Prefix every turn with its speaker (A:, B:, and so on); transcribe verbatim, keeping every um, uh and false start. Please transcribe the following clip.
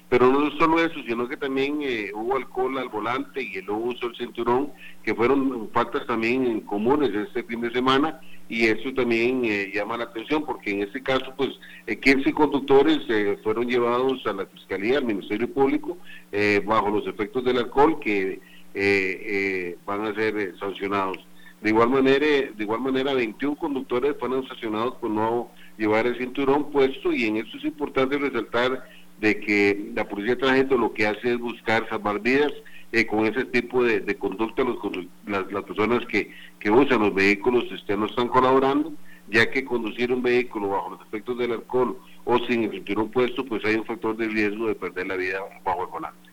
A: Pero no solo eso, sino que también eh, hubo alcohol al volante y el no uso del cinturón, que fueron faltas también comunes este fin de semana, y eso también eh, llama la atención, porque en este caso, pues, eh, quince conductores eh, fueron llevados a la Fiscalía, al Ministerio Público, eh, bajo los efectos del alcohol, que eh, eh, van a ser eh, sancionados. De igual manera, de igual manera, veintiún conductores fueron sancionados por no llevar el cinturón puesto, y en esto es importante resaltar de que la Policía de Tránsito lo que hace es buscar salvar vidas eh, con ese tipo de, de conducta. Los, las, las personas que, que usan los vehículos este, no están colaborando, ya que conducir un vehículo bajo los efectos del alcohol o sin el cinturón puesto, pues hay un factor de riesgo de perder la vida bajo el volante.